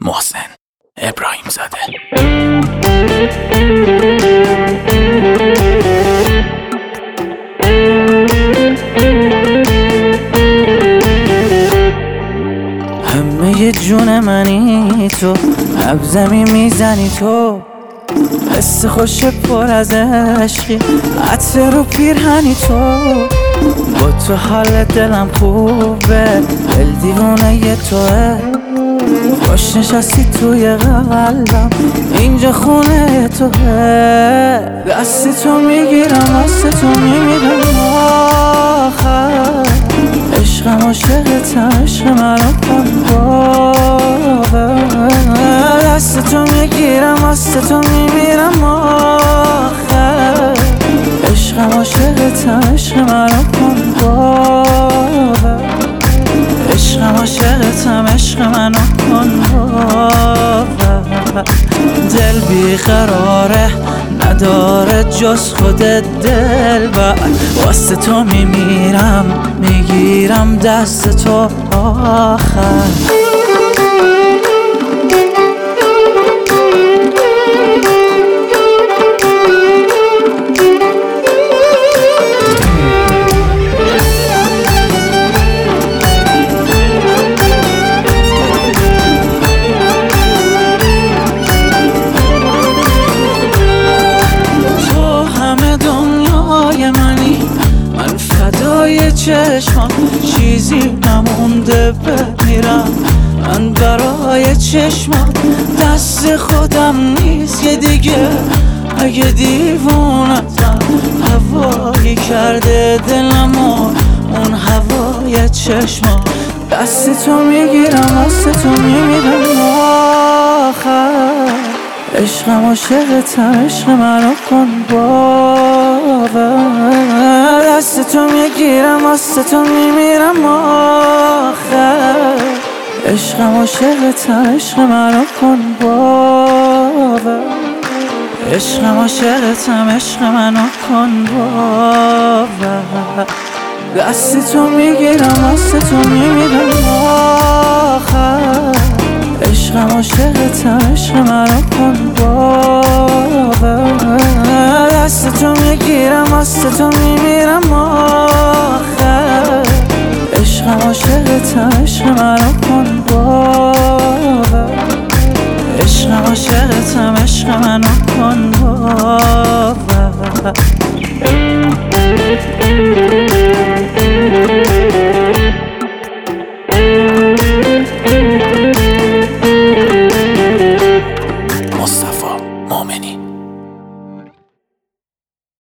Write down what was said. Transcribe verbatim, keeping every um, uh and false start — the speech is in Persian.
محسن ابراهیم زاده. همه جون منی تو، لب زمین میزنی تو، حس خوش پر از عشقی، عطر رو پیرهنی تو. با تو حال دلم خوبه، دل دیوونه ی توه. خوش نشستی توی قلبم، اینجا خونه توه. دست تو میگیرم، دست تو میمیرم آخر. عشقم عاشقتم، عشق منو کن باور. دست تو میگیرم، دست تو میمیرم آخر. عشقم عاشقتم، عشق منو کن باور. عشقم عاشقتم، عشق منو کن باور. دل بیقراره، نداره جز خودت دلبر. واسه تو میمیرم، میگیرم دست تو آخر. چشمم چیزی نمونده بمیرم من برای چشمم. دست خودم نیست یه دیگه، اگه دیوونتم. هوایی کرده دلم و اون هوای چشمم. دست تو میگیرم، دست تو میمیرم آخر. عشقم عاشقتم، عشق منو کن باور. دست تو میگیرم، دست تو میمیرم آخر. عشقم عاشقتم، عشق منو کن باور. عشقم عاشقتم، عشق منو کن باور. دست تو میگیرم، دست تو میمیرم آخر. عشقم عاشقتم، عشق منو کن باور. دست تو میگیرم، دست تو میمیرم آخر. عشقم عاشقتم، عشق منو کن باور. عشقم عاشقتم، عشق منو کن باور.